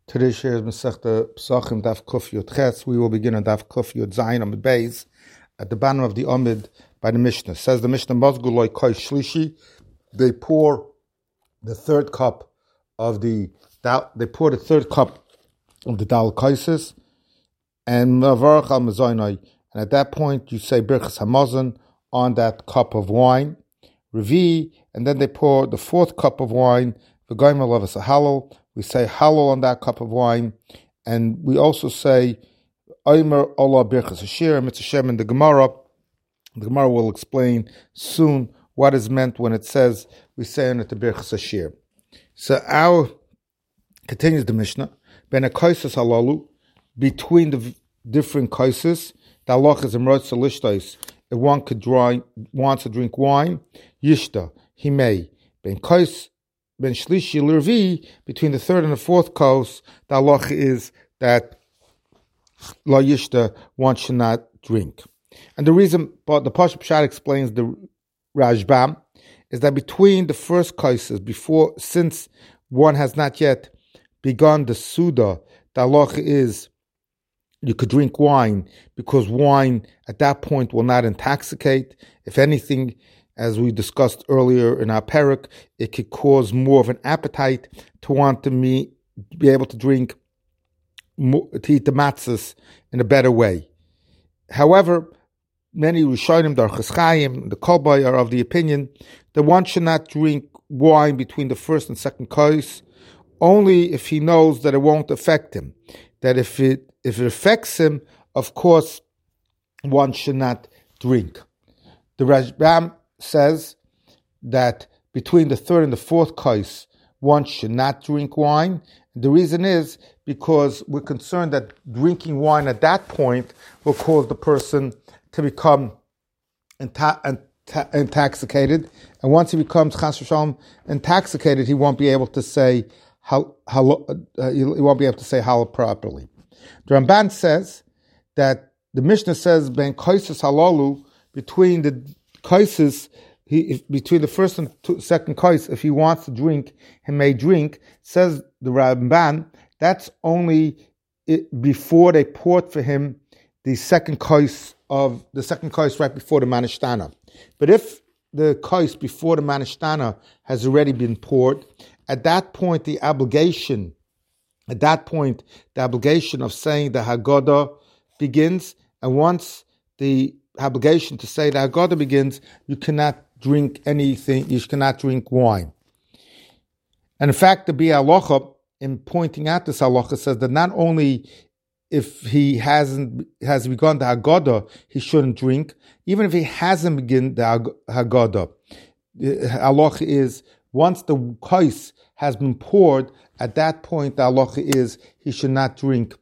Today's share is Masechta Pesachim Daf Kuf Yud Ches. We will begin on Daf Kuf Yud Zayin Amid Beis at the bottom of the Amid by the Mishnah. Says the Mishnah, Mazgu Loi Koi Shlishi. They pour the third cup of the Dal Kaisis and Mavarach Al Mazaynai. And at that point you say Birchas Hamazon on that cup of wine. Revi, and then they pour the fourth cup of wine. V'goyim Alavas Halal. We say halal on that cup of wine, and we also say Omer Allah Birchas Hashir and Mitzvah in the Gemara. The Gemara will explain soon what is meant when it says we say on it the Birchas Hashir. So continues the Mishnah. Ben a kaisus halalu, between the different kaisus, the halach is emrotz lishtais. If one wants to drink wine, yishta, he may. Ben kais. Ben Shlishi L'Revi, between the third and the fourth kos, the halach is that La Yishta, one should not drink. And the reason, but the Pashup Pshat explains the Rajbam, is that between the first koses, since one has not yet begun the Suda, the halach is you could drink wine, because wine at that point will not intoxicate. If anything, as we discussed earlier in our parak, it could cause more of an appetite to want to be able to drink, to eat the matzahs in a better way. However, many Rishonim, the Orchos Chaim, the Kolbai are of the opinion that one should not drink wine between the first and second kos, only if he knows that it won't affect him. That if it affects him, of course, one should not drink. The Rajbam says that between the third and the fourth kos, one should not drink wine. The reason is because we're concerned that drinking wine at that point will cause the person to become intoxicated. And once he becomes chas v'shalom intoxicated, he won't be able to say halal properly. The Ramban says that the Mishnah says ben kaisus halalu, between the kaisis, between the first and second kais, if he wants to drink, he may drink. Says the Ramban, that's only before they poured for him the second kais right before the manishtana. But if the kais before the manishtana has already been poured, at that point the obligation of saying the Haggadah begins, and once the obligation to say the Haggadah begins, you cannot drink anything, you cannot drink wine. And in fact, the Biur Halacha, in pointing out this halacha, says that not only if he has begun the Haggadah, he shouldn't drink, even if he hasn't begun the Haggadah. The halacha is, once the kais has been poured, at that point the halacha is he should not drink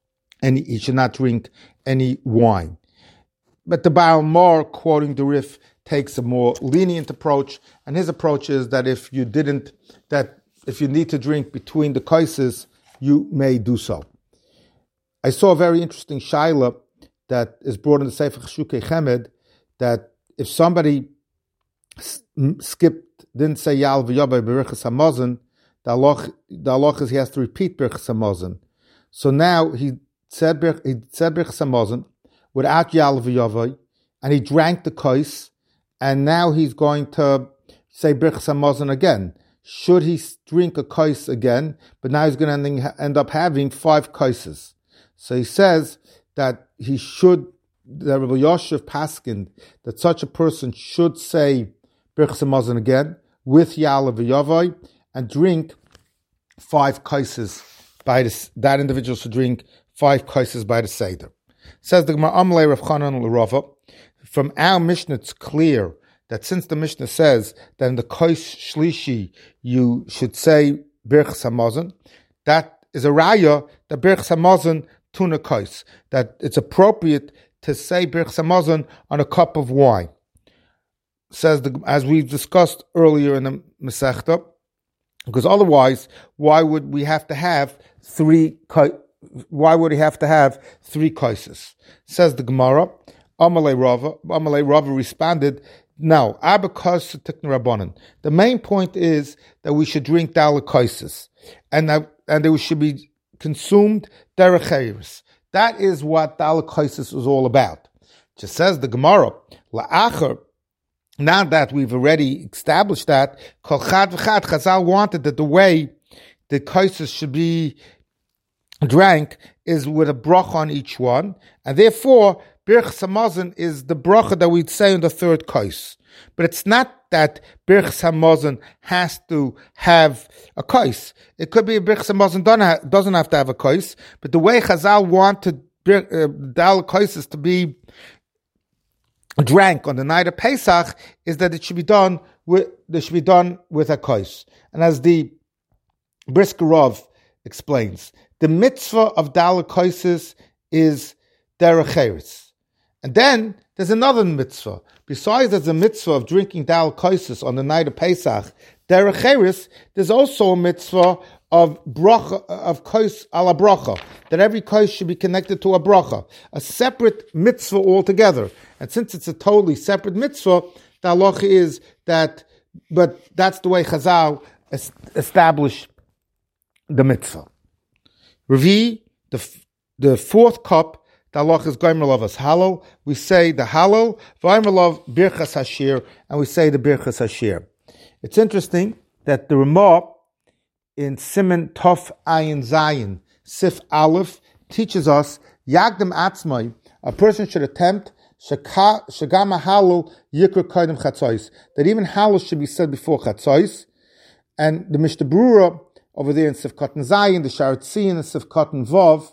any wine. But the Baal Mar, quoting the Rif, takes a more lenient approach, and his approach is that if you need to drink between the kaises, you may do so. I saw a very interesting shaila that is brought in the Sefer Cheshukei Chemed, that if somebody didn't say Yal v'Yabay B'Birchas Hamazon, the halach is he has to repeat Birchas Hamazon. So now he said Birchas Hamazon without Yal v'Yavai, and he drank the kais, and now he's going to say Birchas Hamazon again. Should he drink a kais again? But now he's going to end up having 5 kaises. So he says that Rabbi Yoshev paskined that such a person should say Birchas Hamazon again with Yal v'Yavai and drink 5 kaises that individual should drink 5 kaises by the Seder. Says the Gemara, Amalei Rav Chanan l'Rava. From our Mishnah, it's clear that since the Mishnah says that in the Kais Shlishi you should say Birchas Hamazon, that is a raya that Birchas Hamazon tuna kais, that it's appropriate to say Birchas Hamazon on a cup of wine. Says as we've discussed earlier in the Masechta, because otherwise, why would he have to have 3 kaises? Says the Gemara, Amalei Rava responded, no, Abakas Tikna Rabbanan. The main point is that we should drink Dalek kaises, and there should be consumed derech eretz. That is what Dalek Kaisis is all about. Just says the Gemara, La'acher, now that we've already established that, Kol Chad V'Chad, Chazal wanted that the way the Kaisis should be drank is with a bracha on each one, and therefore, Birchas Hamazon is the bracha that we'd say on the third kais. But it's not that Birchas Hamazon has to have a kais. It could be a Birchas Hamazon doesn't have to have a kais, but the way Chazal wanted Dal kaises to be drank on the night of Pesach is that it should be done with a kais. And as the Brisker Rav explains, the mitzvah of Dal kaises is derech eretz. And then there's another mitzvah. Besides there's a mitzvah of drinking Dal Kaisis on the night of Pesach, derech eretz, there's also a mitzvah of bracha, of kais ala bracha, that every kais should be connected to a bracha, a separate mitzvah altogether. And since it's a totally separate mitzvah, the halacha is that, but that's the way Chazal established the mitzvah. Revi, the fourth cup, the halacha is Gomer Lavas Halal. We say the Halal, Gomer Lav Birchas Hashir, and we say the Birchas Hashir. It's interesting that the Ramah in Siman Tov Ayin Zayin Sif Aleph teaches us Yagdem Atzmai. A person should attempt Shagama Halal Yikra Kodim Chatzos, that even Halal should be said before Chatzos. And the Mishnah Berurah over there in Sif Katan Zayin, the Sharat Tzin and Sif Katan Vav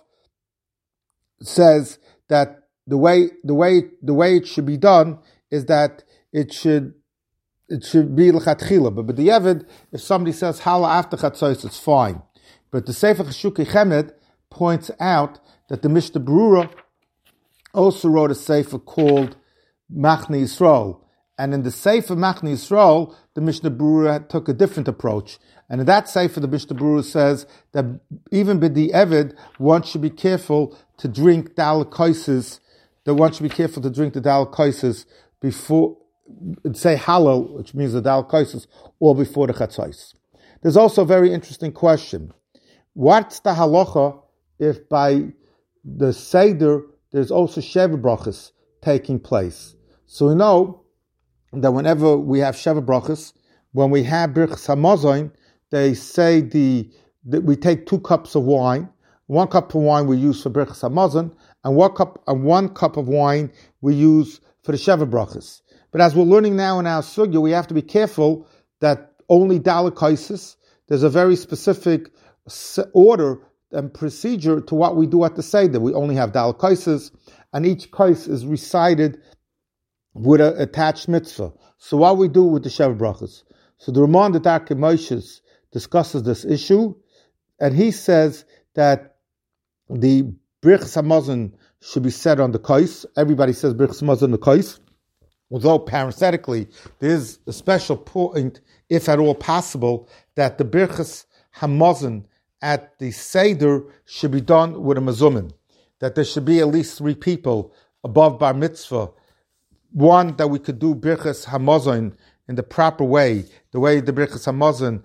says that the way it should be done is that it should be l'chatchila. But the Yevid, if somebody says Hala after Chatzos, it's fine. But the Sefer Cheshukei Chemed points out that the Mishnah Berurah also wrote a Sefer called Machne Yisrael. And in the Sefer Machne Yisrael, the Mishnah Berurah took a different approach. And in that Sefer, the Mishnah Berurah says that even b'di Evid, one should be careful to drink Dal Kaises, that one should be careful to drink the Dal Kaises before, say Halal, which means the Dal Kaises, or before the Chatzos. There's also a very interesting question. What's the halacha if by the Seder there's also Sheva Brachas taking place? So we know that whenever we have Sheva Brachas, when we have Birchas Hamazon, they say that we take 2 cups of wine. 1 cup of wine we use for Birchas Hamazon, and 1 cup of wine we use for the Sheva Brachas. But as we're learning now in our sugya, we have to be careful that only Dalek Kaisis, there's a very specific order and procedure to what we do at the Seder. We only have Dalek Kaisis, and each kais is recited with an attached mitzvah. So what we do with the Sheva Brachas? So the Ramon the Darkei Moshe discusses this issue, and he says that the Birchas Hamazon should be said on the kais. Everybody says Birchas Hamazon on the kais, although parenthetically there is a special point, if at all possible, that the Birchas Hamazon at the Seder should be done with a mazumin, that there should be at least 3 people above bar mitzvah. One, that we could do Birchas Hamazon in the proper way, the way the Birchas Hamazon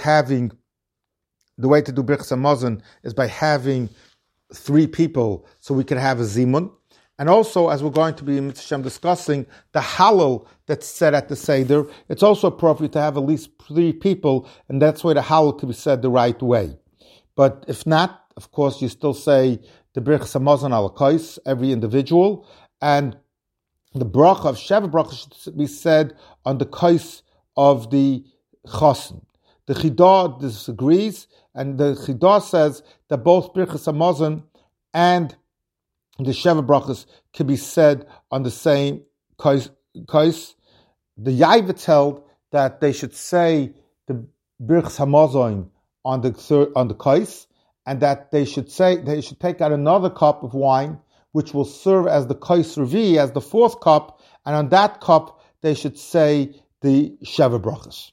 the way to do Birchas Hamazon is by having 3 people, so we could have a zimun. And also, as we're going to be in Mitzvah Shem discussing the halal that's said at the Seder, it's also appropriate to have at least 3 people, and that's why the halal can be said the right way. But if not, of course, you still say the Birchas Hamazon al kais, every individual, and the bracha of Sheva Bracha should be said on the kais of the chosin. The Chidah disagrees, and the Chidah says that both Birchas Hamazon and the Sheva Brachas can be said on the same kais. The Yavitz held that they should say the Birchas Hamazon on the kais, and that they should take out another cup of wine, which will serve as the kais revi, as the 4th cup, and on that cup they should say the Sheva Brachas.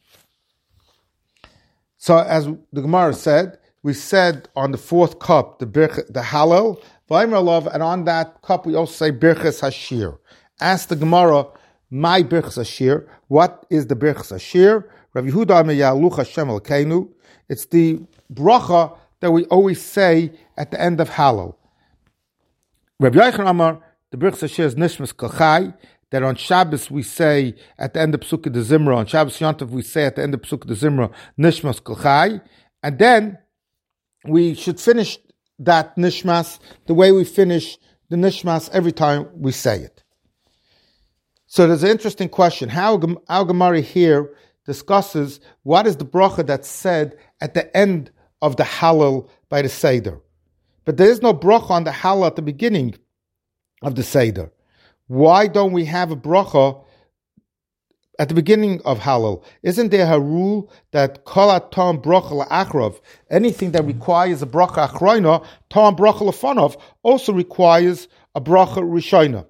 So as the Gemara said, we said on the 4th cup the Halal, and on that cup we also say Birchas Hashir. Ask the Gemara, my Birchas Hashir, what is the Birchas Hashir? Rav Yehuda Amar Yaluch Hashem Elokeinu. It's the bracha that we always say at the end of Hallel. Rabbi Yochanan Amar, the Birchas Hashem is Nishmas Kachai, that on Shabbos we say at the end of Pesukei de Zimra, on Shabbos Yontif we say at the end of Pesukei de Zimra, Nishmas Kachai, and then we should finish that Nishmas the way we finish the Nishmas every time we say it. So there's an interesting question. How Gemara here discusses what is the bracha that's said at the end of the Hallel by the Seder. But there is no bracha on the Hallel at the beginning of the Seder. Why don't we have a bracha at the beginning of Hallel? Isn't there a rule that kol atam bracha la'achrav, anything that requires a bracha achroina, tam bracha lefanov, also requires a bracha rishona?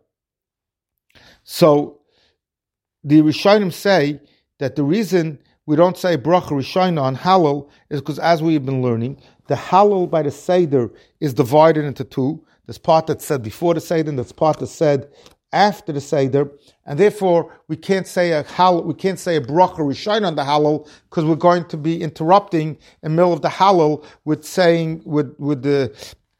So the Rishonim say that the reason we don't say bracha rishona on Hallel is because, as we have been learning, the Hallel by the Seder is divided into two. There's part that's said before the Seder, and there's part that's said after the Seder, and therefore we can't say a bracha rishona on the Hallel because we're going to be interrupting in the middle of the Hallel with saying with the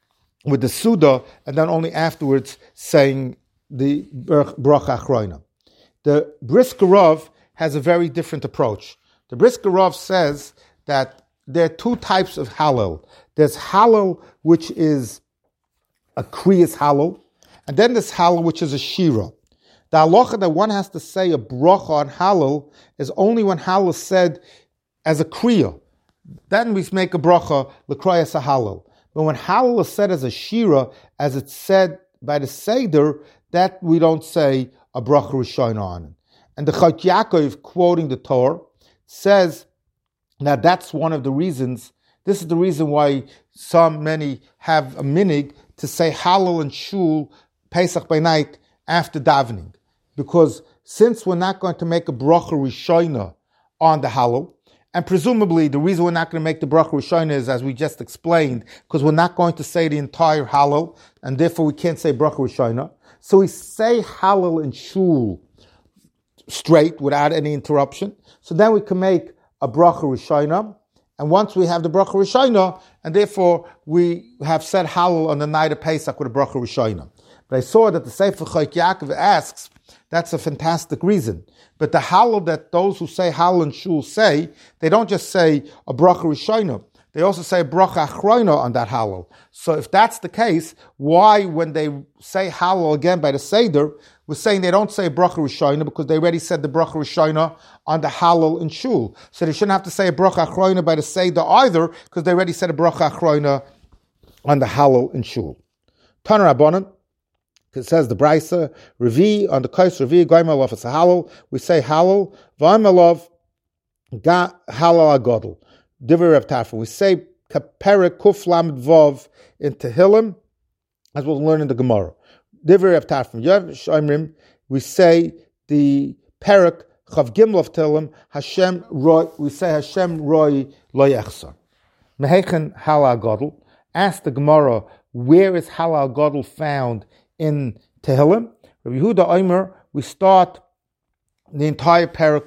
Suda, and then only afterwards saying the bracha achrona. The Brisker Rav has a very different approach. The Brisker Rav says that there are two types of Hallel. There's Hallel which is a Kriyas Hallel, and then there's Hallel which is a Shira. The halacha that one has to say a bracha on Hallel is only when Hallel is said as a Kriya. Then we make a bracha l'kriyas a Hallel. But when Hallel is said as a Shira, as it's said by the Seder, that we don't say a bracha rishona on it. And the Chait Yaakov, quoting the Torah, says that that's one of the reasons. This is the reason why many have a minig to say Hallel and Shul Pesach by night after davening, because since we're not going to make a bracha rishona on the Hallel, and presumably the reason we're not going to make the bracha rishona is, as we just explained, because we're not going to say the entire Hallel, and therefore we can't say bracha rishona. So we say Hallel and Shul straight without any interruption. So then we can make a bracha rishona, and once we have the bracha rishona, and therefore we have said Hallel on the night of Pesach with a bracha rishona. But I saw that the Sefer Chait Yaakov asks, that's a fantastic reason. But the Hallel that those who say Hallel and Shul say, they don't just say a bracha rishona. They also say a bracha achrona on that Hallel. So if that's the case, why, when they say Hallel again by the Seder, we're saying they don't say bracha rishona because they already said the bracha rishona on the Hallel and Shul. So they shouldn't have to say a bracha achrona by the Seder either because they already said a bracha achrona on the Hallel and Shul. Tana Rabbanan, it says the Brisa, Revi, on the Kais Revi, Goimalov, it's a Hallel, we say Hallel, Vaimalov, Ga Hallel Agodel. Divrei Rav Tarfon, we say Kaperet Kuf Lamed Vov in Tehillim, as we'll learn in the Gemara. Divrei Rav Tarfon, Yav Shomrim, we say the Perek Chav Gimel of Tehillim, Hashem Roy, we say Hashem Roy Lo Yechsar. Mehechen Hallel Agodel, ask the Gemara, where is Hallel Agodel found in Tehillim? Rabbi Yehuda Omer, we start the entire Perek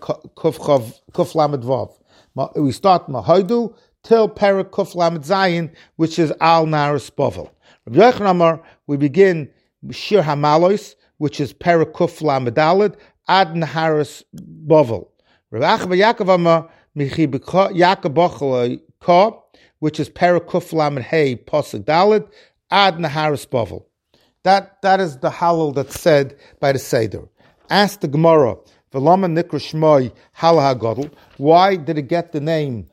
Kuf Lamed Vav. We start Mahaidu till Perek Kuf Lamed Zayin, which is Al Naris Bovel. Rabbi Yochanan Amar, we begin Shir Hamalois, which is Perek Kuf Lamed Daled, Ad Naharis Bovel. Rabbi Achba Yaakov Amar, Michi Yaakov Bachal Ka, which is Perek Kuf Lamed Hey Posuk Daled, Ad Naharis Bovel. That is the Hallel that's said by the Seder. Ask the Gemara, V'lama Nikra Shmoi Hallel HaGodel, why did it get the name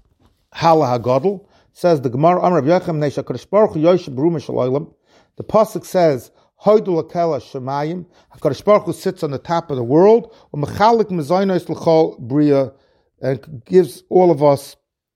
Hallel HaGodel? Says the Gemara, Amar Rabbi Yochanan Nesha HaKadosh Baruch Hu Yoshev B'Ruma Shel Olam. The pasuk says, Hoidu L'Kel HaShemayim, HaKadosh Baruch Hu sits on the top of the world, U'Mechalik Mezaynos L'Chol Bria, and gives all of us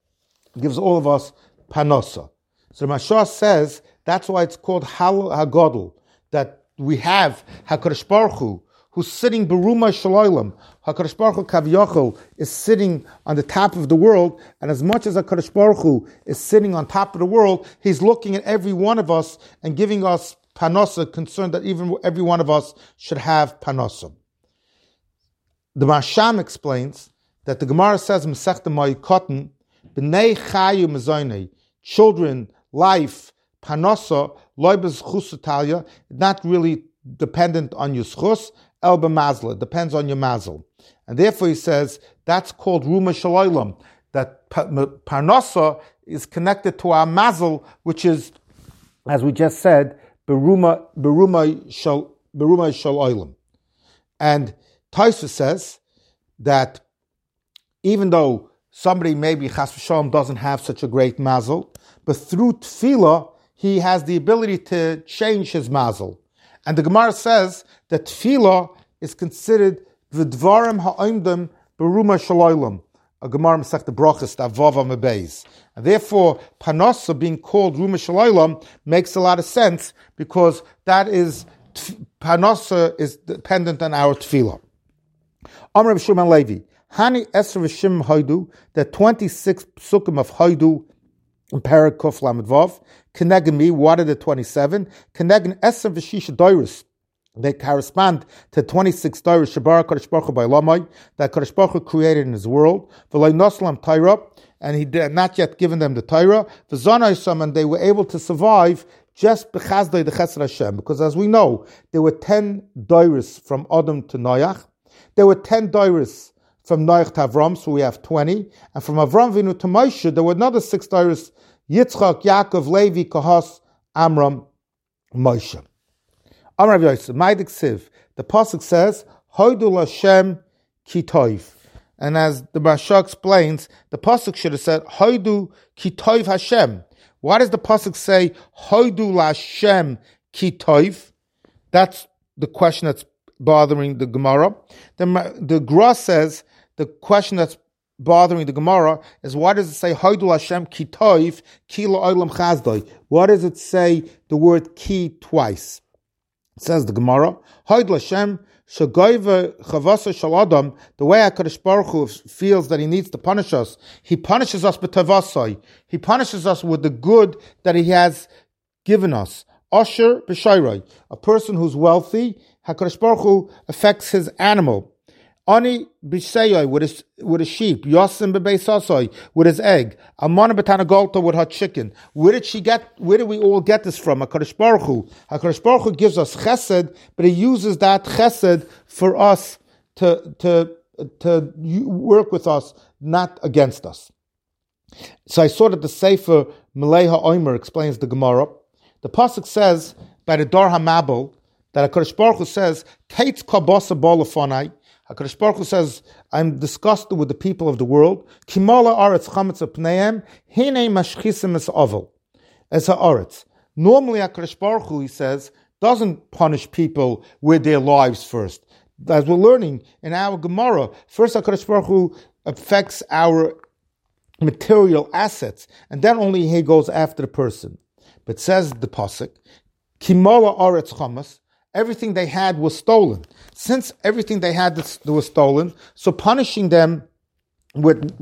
panosa. So Mashah says that's why it's called Hallel HaGodel, that we have HaKadosh Baruch Hu, who's sitting Beruma Shel Olam. HaKadosh Baruch Hu Kavyochel is sitting on the top of the world, and as much as HaKadosh Baruch Hu is sitting on top of the world, he's looking at every one of us and giving us panosa, concerned that even every one of us should have panosa. The Masham explains that the Gemara says, Masechta Ma'ikotin, B'nei Chayu Mezoynei, children, life, panosa, loibes chusatalia, not really dependent on your schus, el b'mazla, depends on your mazel. And therefore he says, that's called ruma shalaylam, that parnasa is connected to our mazel, which is, as we just said, beruma shalaylam. And Taisa says that even though somebody maybe chas v'shalom doesn't have such a great mazel, but through tefillah, he has the ability to change his mazel. And the Gemara says that tefillah is considered v'dvarim ha'oimdim beruma shalaylam. A Gemara Masechta Brachos Vav Amud Beis. And therefore, Parnasa being called Ruma Shalaylam makes a lot of sense because that is, Parnasa is dependent on our tefillah. Amr Rav Shimon Levi, Hani Esr V'Shim Haidu, the 26th psukim of Haidu in Perek Kuf Lamed Vav, Kenegin me, what are the 27? Kenegin Esr V'Shisha Doirus. They correspond to 26 Doros Shabara Kadosh Baruch Hu by Lamai that Kadosh Baruch Hu created in His world. V'lay Noslam Torah, and He did not yet given them the Torah. V'zanaisam, and they were able to survive just b'chazdei the Chesed Hashem, because as we know, there were 10 Doros from Adam to Noach. There were 10 Doros from Noach to Avram, so we have 20. And from Avram Vinu to Moshe, there were another 6 Doros: Yitzchak, Yaakov, Levi, Kahas, Amram, Moshe. Amar Rav Yosef, Maidik Siv, the pasuk says, Hoidu Lashem ki toiv. And as the Rasha explains, the pasuk should have said, Hoidu ki toiv Hashem. Why does the pasuk say, Hoidu Lashem ki toiv? That's the question that's bothering the Gemara. The Gra says, the question that's bothering the Gemara is, why does it say, Hoidu Lashem ki toiv, ki la'olam chazdoi? Why does it say the word ki twice? It says the Gemara, Hoid Lashem shagoyve chavasa shaladam. The way HaKadosh Baruch Hu feels that He needs to punish us, He punishes us b'tavasai. He punishes us with the good that He has given us. Asher b'shayrai, a person who's wealthy, HaKadosh Baruch Hu affects his animal. Ani b'shayai, with a sheep. Yosim b'beisasai, with his egg. Amana b'tanagolta, with her chicken. Where did we all get this from? HaKadosh Baruch Hu. HaKadosh Baruch Hu gives us chesed, but He uses that chesed for us to work with us, not against us. So I saw that the Sefer Malei HaOmer explains the Gemara. The pasuk says by the Dor HaMabel that HaKadosh Baruch Hu says, Kates kabasa balafonai. HaKadosh Baruch Hu says, I'm disgusted with the people of the world. Kimala aretz chametz apneim, hinei mashchisim es avel. As ha'aretz. Normally HaKadosh Baruch Hu, he says, doesn't punish people with their lives first. As we're learning in our Gemara, first HaKadosh Baruch Hu affects our material assets, and then only He goes after the person. But says the pasuk, Kimala aretz chametz, everything they had was stolen. Since everything they had was stolen, so punishing them with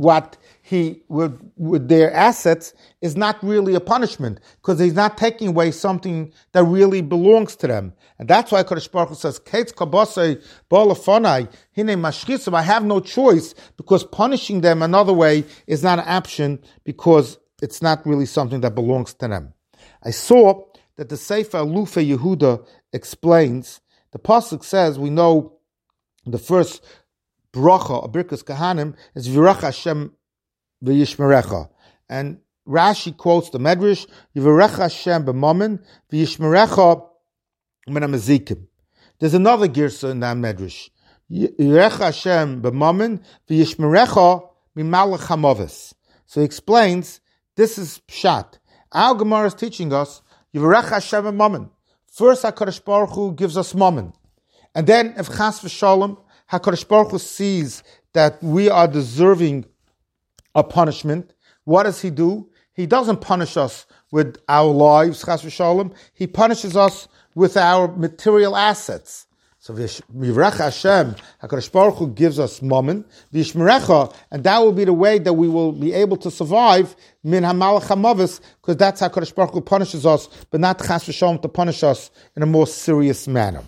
with their assets is not really a punishment, because He's not taking away something that really belongs to them. And that's why Kadosh Baruch Hu says, Kates kabasei balafonai hine mashchisim. I have no choice, because punishing them another way is not an option, because it's not really something that belongs to them. I saw that the Sefer Alufa Yehuda explains, the pasuk says, we know the first bracha of Birkas Kahanim is Yirach Hashem v'yishmerecha, and Rashi quotes the Medrash, Yirach Hashem b'mamen v'yishmerecha min hamazikim. There's another girsa in that Medrash, Yirach Hashem b'mamen v'yishmerecha mimalach hamavis. So he explains, this is pshat. Our Gemara is teaching us Yirach Hashem b'mamen. First, HaKadosh Baruch Hu gives us mammon. And then, if chas v'shalom, HaKadosh Baruch Hu sees that we are deserving a punishment, what does He do? He doesn't punish us with our lives, chas v'shalom. He punishes us with our material assets. So, Yirach Hashem, HaKadosh Baruch Hu gives us mammon, v'yishmerecha, and that will be the way that we will be able to survive min hamalach hamavis, because that's how HaKadosh Baruch Hu punishes us, but not chas v'shalom to punish us in a more serious manner.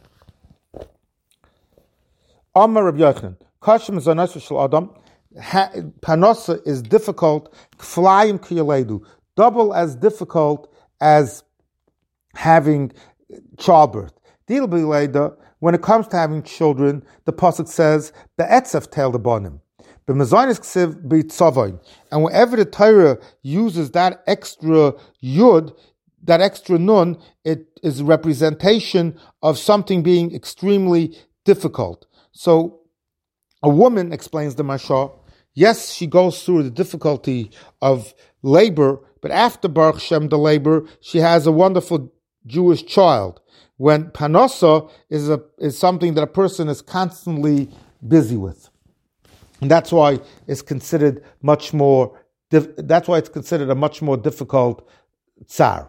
Amar Rabbi Yochanan, Kashem zanos shel adam, Parnasa is difficult, k'flayim k'yaledu, double as difficult as having childbirth. When it comes to having children, the pasuk says, "Be'etzef tel debanim." And whenever the Torah uses that extra yud, that extra nun, it is a representation of something being extremely difficult. So a woman, explains the Mashal, yes, she goes through the difficulty of labor, but after Baruch Shem, the labor, she has a wonderful Jewish child. When Panosa is something that a person is constantly busy with. And that's why it's considered much more. That's why it's considered a much more difficult tsar.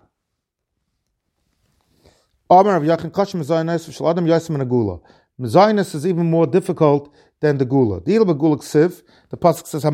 Mezainis is even more difficult than the gula. The pasuk says,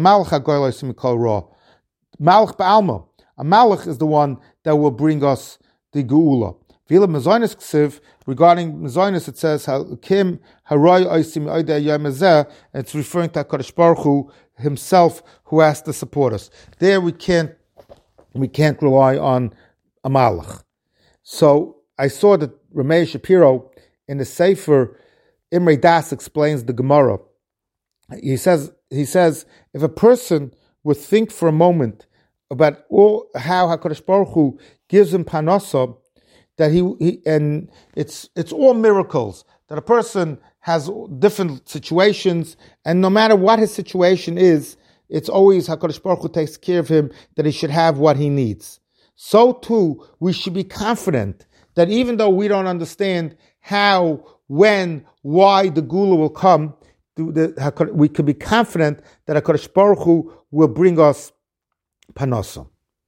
Malach ba'alma. A malach is the one that will bring us the geula. Regarding Mezainis, it says, Kim Haroy Oisim Oidei Yomazeh, and it's referring to HaKadosh Baruch Hu himself who has to support us. There we can't rely on a malach. So I saw that Ramey Shapiro in the Sefer Imre Das explains the Gemara. He says if a person would think for a moment about how HaKadosh Baruch Hu gives him panasa, that he and it's all miracles, that a person has different situations, and no matter what his situation is, it's always HaKadosh Baruch Hu takes care of him, that he should have what he needs. So too, we should be confident that even though we don't understand how, when, why the Gula will come, we could be confident that HaKadosh Baruch Hu will bring us panasa.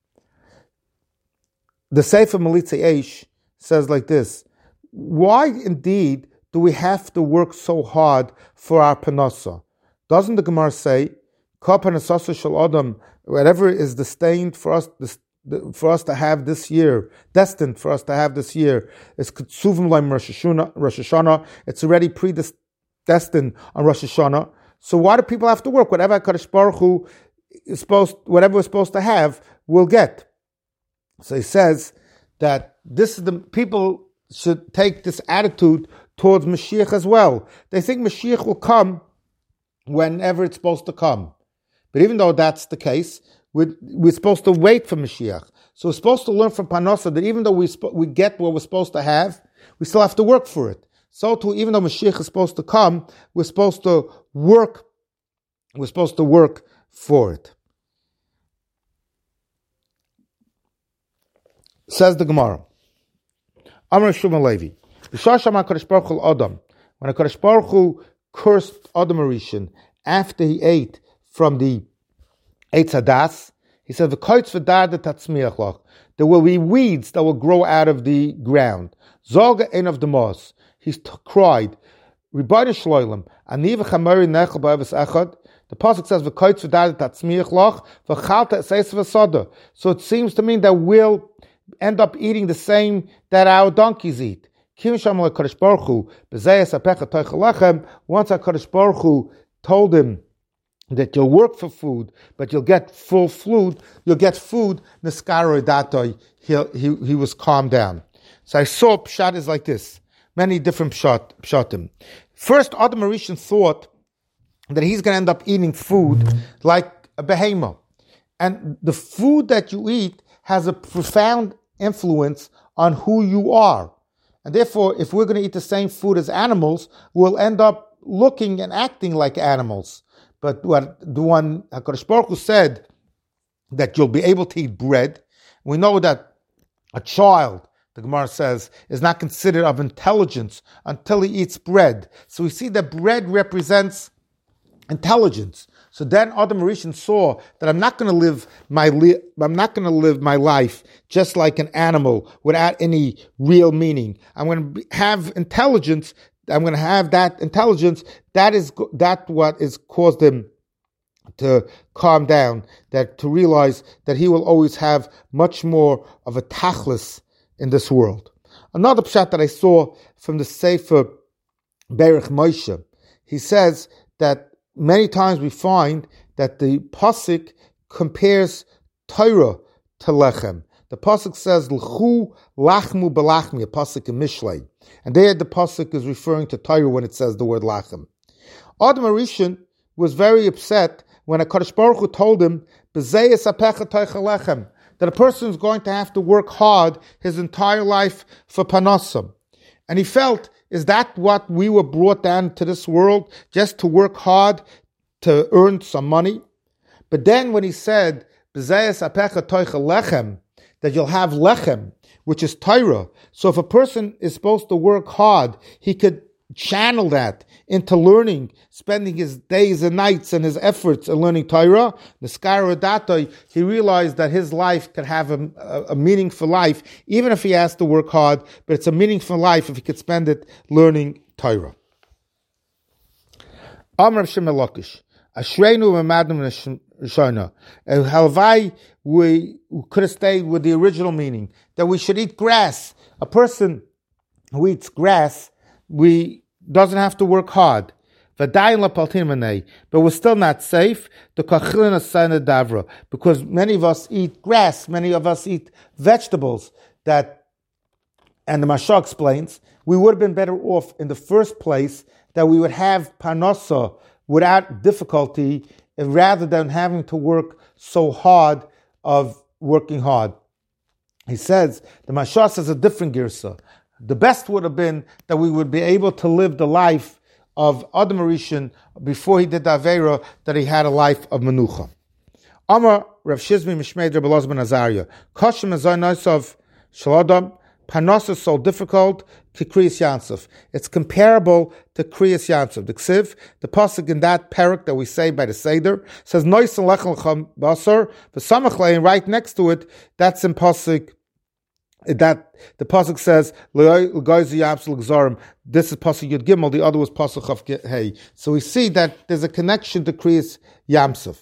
The Sefer Melitze Eish says like this: why indeed do we have to work so hard for our panasa? Doesn't the Gemara say, "Ka panasasa shel adam," whatever is destined for us to have this year, destined for us to have this year, is ketsuvim laim Rosh Hashanah. It's already predestined on Rosh Hashanah. So why do people have to work? Whatever HaKadosh Baruch Hu whatever we're supposed to have, we'll get. So he says that people should take this attitude towards Mashiach as well. They think Mashiach will come whenever it's supposed to come. But even though that's the case, we're supposed to wait for Mashiach. So we're supposed to learn from Panosa that even though we get what we're supposed to have, we still have to work for it. So too, even though Mashiach is supposed to come, we're supposed to work for it. Says the Gemara. Amar Shmuel Levi. When HaKadosh Baruch Hu cursed Adam Arishan after he ate from the Eitz Hadas, he said, there will be weeds that will grow out of the ground. Zolga ein of the moss. He cried, Ribono Shloim, ani v'chamori nechel b'avos echad. The pasuk says, "V'koitz v'dadet tatzmiach loch v'chalta eseis v'soda." So it seems to mean that we'll end up eating the same that our donkeys eat. Once HaKadosh Baruch Hu told him that you'll work for food, but you'll get full food, Niskaro Datoi, he was calmed down. So I saw pshat is like this, many different pshatim. First, Adam Arishan thought that he's going to end up eating food like a behemoth. And the food that you eat has a profound influence on who you are. And therefore, if we're going to eat the same food as animals, we'll end up looking and acting like animals. But what the one HaKadosh Baruch Hu said, that you'll be able to eat bread. We know that a child, the Gemara says, is not considered of intelligence until he eats bread. So we see that bread represents intelligence. So then Adam Arishan saw that I'm not going to live my life just like an animal without any real meaning. I'm going to have intelligence. I'm going to have that intelligence. That what has caused him to calm down, that to realize that he will always have much more of a tachlis in this world. Another pshat that I saw from the Sefer Berich Moshe, he says that many times we find that the pasuk compares Torah to lechem. The pasuk says, L'chu lachmu belachmi, a pasuk in Mishlei. And there the pasuk is referring to Torah when it says the word lachem. Adam HaRishon was very upset when HaKadosh Baruch Hu told him, B'zei esapecha toicha lechem, that a person is going to have to work hard his entire life for panasa. And he felt, is that what we were brought down to this world, just to work hard to earn some money? But then when he said, B'zei esapecha toicha lechem, that you'll have lechem, which is Torah. So if a person is supposed to work hard, he could channel that into learning, spending his days and nights and his efforts in learning Torah. Neskara Datoi, he realized that his life could have a meaningful life, even if he has to work hard, but it's a meaningful life if he could spend it learning Torah. Amr Shimon Lakish, Ashreinu v'madam Rishona. Halvai, we could have stayed with the original meaning, that we should eat grass. A person who eats grass, doesn't have to work hard. But we're still not safe, because many of us eat grass, many of us eat vegetables, and the Mashah explains, we would have been better off in the first place that we would have panasa without difficulty, rather than having to work so hard of working hard. He says, the Mashah says a different girsa. The best would have been that we would be able to live the life of Adam HaRishon before he did the Aveira, that he had a life of Menucha. Amar Rav Shizmi Mishmei Reb Elazar ben Azariah. Koshem Azaynosav Shaladam. Panos is so difficult to Kriyas Yansuf. It's comparable to Kriyas Yansuf. The Ksiv, the pasuk in that parak that we say by the Seder, says Nois and Lechel Cham Basar. The Samachlei, right next to it, that's in pasuk. That the pasuk says, this is pasuk Yud Gimel, the other was pasuk Chav Hey. So we see that there's a connection to Kriyas Yamsuf.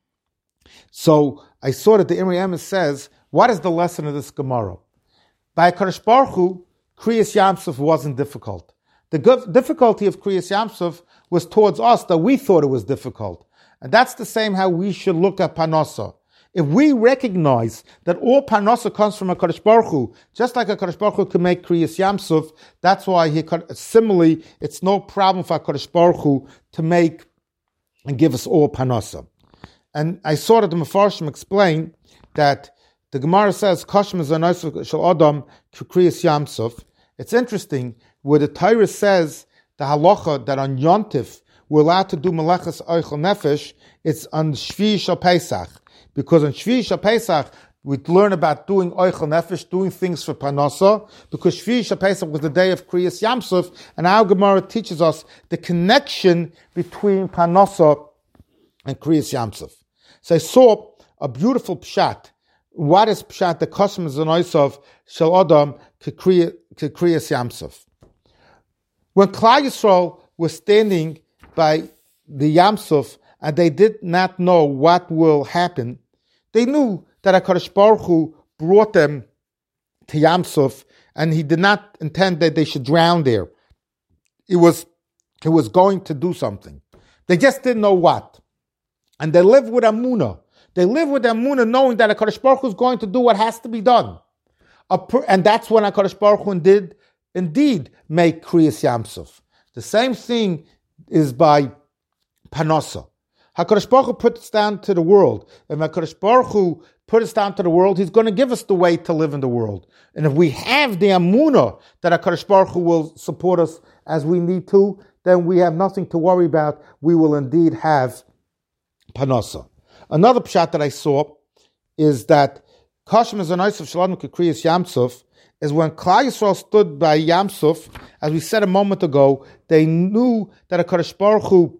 So I saw that the Imri Emes says, what is the lesson of this Gemara? By Kadosh Baruch Hu, Kriyas Yamsuf wasn't difficult. The difficulty of Kriyas Yamsuf was towards us, that we thought it was difficult. And that's the same how we should look at Panasa. If we recognize that all Panasa comes from HaKadosh Baruch Hu, just like HaKadosh Baruch Hu can make Kriyas Yamsuf, that's why similarly, it's no problem for HaKadosh Baruch Hu to make and give us all Panasa. And I saw that the Mefarshim explain that the Gemara says, Koshem is a shel Adam Kriyas Yamsuf. It's interesting where the Torah says the halacha that on Yontif we're allowed to do Melechas Eichel Nefesh, it's on Shvi Shal Pesach. Because on Shvi Shal Pesach, we learn about doing Eichel Nefesh, doing things for Panasa, because Shvi Shal Pesach was the day of Kriyas Yamsuf, and our Gemara teaches us the connection between Panasa and Kriyas Yamsuf. So I saw a beautiful pshat. What is pshat? The custom is an oisav shel Adam Kriyas Yamsuf. When Klal Yisrael was standing by the Yamsuf and they did not know what will happen, they knew that HaKadosh Baruch Hu brought them to Yamsuf, and he did not intend that they should drown there. He was going to do something. They just didn't know what. And they lived with Amunah. They live with Amunah knowing that HaKadosh Baruch Hu is going to do what has to be done. And that's when HaKadosh Baruch Hu did indeed make Kriyas Yamsuf. The same thing is by Panasa. HaKadosh Baruch Hu put us down to the world. If HaKadosh Baruch Hu put us down to the world, He's going to give us the way to live in the world. And if we have the Amunah that HaKadosh Baruch Hu will support us as we need to, then we have nothing to worry about. We will indeed have Panasa. Another pshat that I saw is that Kashem is an Eisov Shalom Kriyas Yamsuf is when Klal Yisrael stood by Yamsuf, as we said a moment ago, they knew that HaKadosh Baruch Hu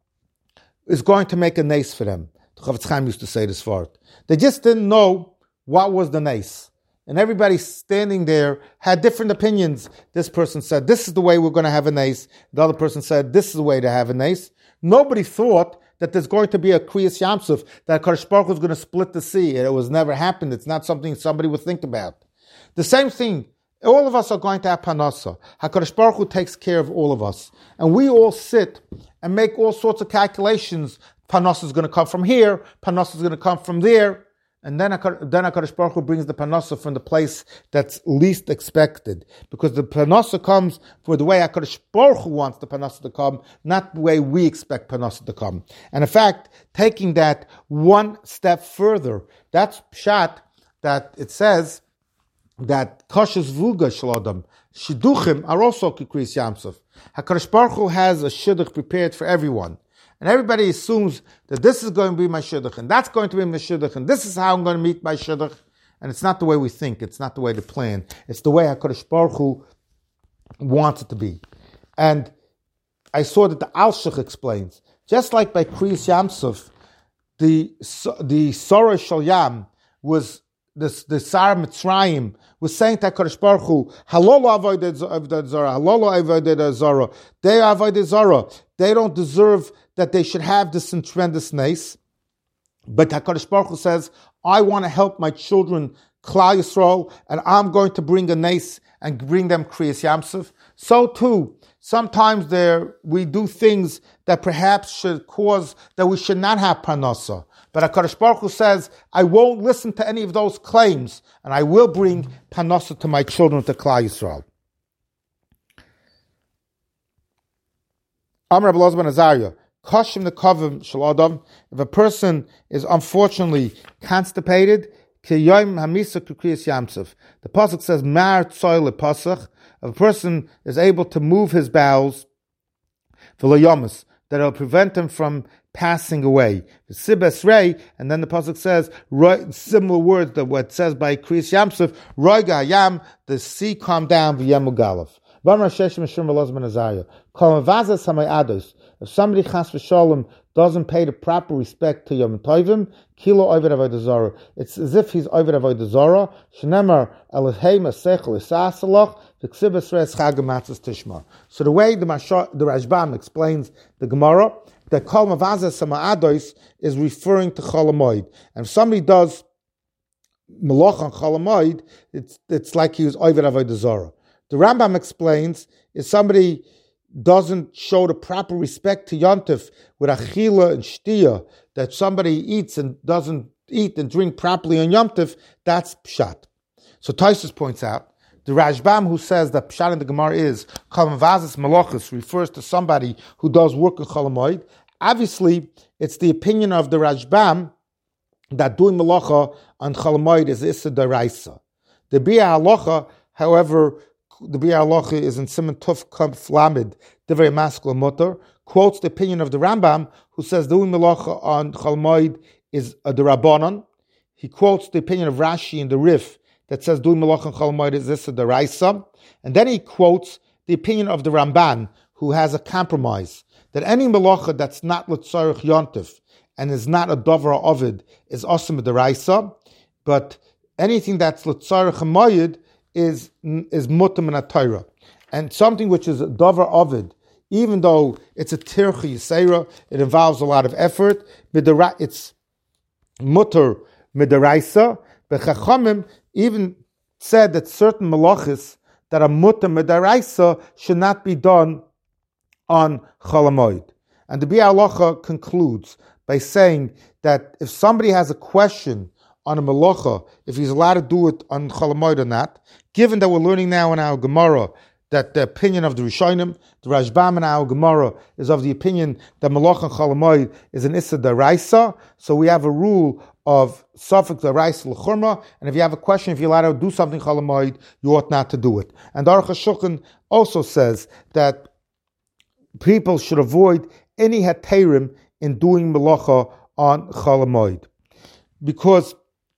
is going to make a nace for them. The Chavetz Chaim used to say this for it. They just didn't know what was the nace. And everybody standing there had different opinions. This person said, this is the way we're going to have a nace. The other person said, this is the way to have a nace. Nobody thought that there's going to be a Kriyas Yamsuf, that HaKadosh Baruch Hu is going to split the sea. It was never happened. It's not something somebody would think about. The same thing, all of us are going to have Panasa. HaKadosh Baruch Hu takes care of all of us. And we all sit and make all sorts of calculations. Panasa is going to come from here. Panasa is going to come from there. and then HaKadosh Baruch Hu brings the parnasa from the place that's least expected, because the parnasa comes for the way HaKadosh Baruch Hu wants the parnasa to come, not the way we expect parnasa to come. And in fact, taking that one step further, that's pshat that it says that kashus vuga shalodam shiduchim are also kikris yamsuf. HaKadosh Baruch Hu has a shidduch prepared for everyone. And everybody assumes that this is going to be my shidduch, and that's going to be my shidduch, and this is how I'm going to meet my shidduch. And it's not the way we think. It's not the way to plan. It's the way HaKadosh Baruch Hu wants it to be. And I saw that the Alshich explains, just like by Kriyas Yamsuf, the Sorah Shal Yam was, the Sar Mitzrayim was saying to HaKadosh Baruch Hu, Halolo avodah zara, Halolo avodah zara, they are avodah zara. They don't deserve that they should have this tremendous nace. But HaKadosh Baruch Hu says, I want to help my children, Klal Yisrael, and I'm going to bring a nace and bring them Kriyas Yamsuf. So too, sometimes we do things that perhaps should cause that we should not have parnasa. But HaKadosh Baruch Hu says, I won't listen to any of those claims, and I will bring parnasa to my children, to Klal Yisrael. Amar Rabbi Elazar ben Azariah, Kashim nekavim shel adam. If a person is unfortunately constipated, kiyom hamisa kriyas yamsuf. The pasuk says, Mar tzoy lepasach. If a person is able to move his bowels, v'lo that will prevent him from passing away. Sibes rei, and then the pasuk says similar words that what it says by kriyas yamsuf. Roiga yam, the sea calmed down v'yemu galaf. If somebody chas v'shalom doesn't pay the proper respect to Yom Tovim, kilo oved avodah zara. It's as if he's oved avodah zara. Shneimar Elohim asechel isasalach v'ksibas reis chag hamatzos tishma. So the way the Rashbam explains the Gemara, that kol mavazas sama'ados is referring to Chol Hamoed. And if somebody does malach on Chol Hamoed, it's like he was oved avodah zara. The Rambam explains, if somebody doesn't show the proper respect to Yontif with achila and shtia, that somebody eats and doesn't eat and drink properly on Yontif, that's pshat. So Tosfos points out, the Rashbam who says that pshat in the Gemara is Kol Mavazas Malachos refers to somebody who does work in Chol Hamoed. Obviously, it's the opinion of the Rashbam that doing malacha on Chol Hamoed is Issa D'Oraisa. The Biur Halacha, however, the Biur Halacha is in Siman Tuf Kaf Lamed, the very masculine mutter, quotes the opinion of the Rambam, who says doing malacha on Chol Hamoed is a D'Rabbanan. He quotes the opinion of Rashi in the Rif that says doing malacha on Chol Hamoed is this a D'Oraisa. And then he quotes the opinion of the Ramban, who has a compromise, that any malacha that's not l'tzarech yontif and is not a davar ovid is osam D'Oraisa, but anything that's l'tzarech hamoyed is mutam in a Torah. And something which is a davar ovid, even though it's a tirchi yisera, it involves a lot of effort, it's mutar midaraisa. But Chachamim even said that certain malachis that are mutar midaraisa should not be done on Chol Hamoed. And the Biur Halacha concludes by saying that if somebody has a question on a malacha, if he's allowed to do it on Chol Hamoed or not, given that we're learning now in our Gemara that the opinion of the Rishonim, the Rashbam in our Gemara is of the opinion that malacha on Chol Hamoed is an Issa D'Oraisa, so we have a rule of Safek D'Oraisa L'Chumra, and if you have a question, if you're allowed to do something Chol Hamoed, you ought not to do it. And Aruch HaShulchan also says that people should avoid any heterim in doing malacha on Chol Hamoed. Because,